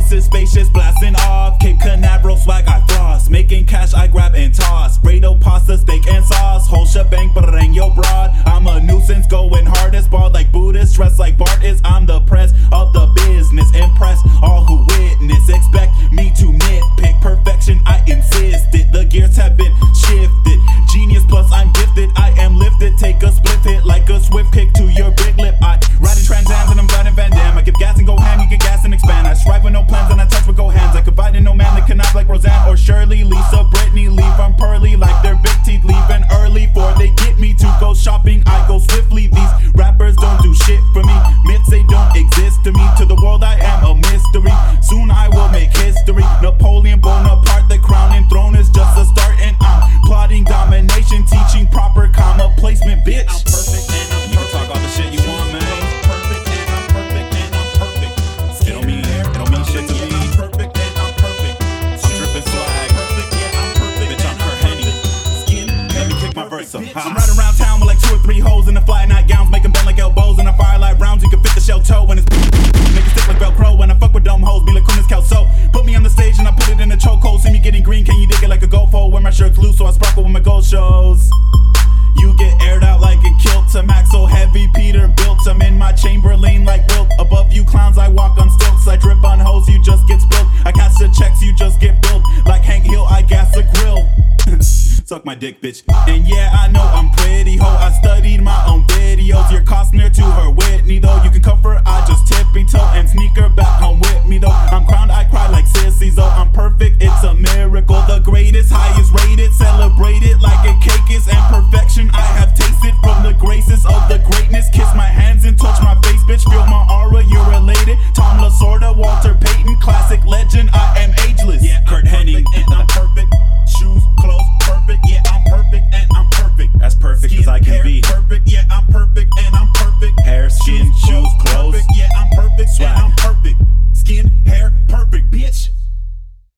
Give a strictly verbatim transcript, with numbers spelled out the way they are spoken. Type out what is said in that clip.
Lexus spacious blasting off. Cape Canaveral swag I floss. Making cash I grab and toss. Fredo pasta, steak and sauce. Whole shebang, Pareño broad. I'm a nuisance going hard as ball like Buddhist. Dressed like Bart is. I'm the press of the business. Impress all who witness. Expect me to nitpick. Perfection I insisted. The gears have been shifted. Genius plus I'm gifted. I am lifted. Take a split hit like a swift kick to your big lip. I ride in Trans Ams and I'm riding Van Damme. I give gas and go ham. You get gas and expand. I strive with no plans and I touch with go hands. I confide in no man that cannot like Roseanne or Shirley. Lisa, Brittany, leave I'm pearly like their big teeth. Leaving early for they get me to go shopping. I go swiftly. These rappers don't do shit for me. Myths they don't exist to me. To the world I am a mystery. Soon I will make history. Napoleon Bonaparte, the crown and throne is just a start. And I'm plotting domination, teaching proper comma placement, bitch. I'm perfect and I'm perfect. You can talk all the shit you want, man. I'm perfect and I'm perfect and I'm perfect. It don't mean, it don't mean shit to me. I'm perfect and I'm perfect. I'm dripping swag. Perfect, yeah, I'm perfect. Bitch, I'm Kurt Henny. Let me kick my verse up. I'm riding around town with like two or three hoes in the fly night gowns, making bend like elbows and I fire like rounds. You can fit the shell toe when it's make it stick like Velcro. When I fuck with dumb hoes, be like Kunis Kelso. Put me on the stage and I put it in a chokehold. See me getting green, can you dig it like a GoPro? Wear my shirt's loose so I sparkle with my gold shows. You get aired out like a kilt. I'm Axel heavy, Peter built. I'm in my Chamberlain like Wilt. Above you clowns, I walk on stilts. I drip on hoes, you just get spilled. I cash the checks, you just get billed. Like Hank Hill, I gas a grill. Suck my dick, bitch. And yeah, I know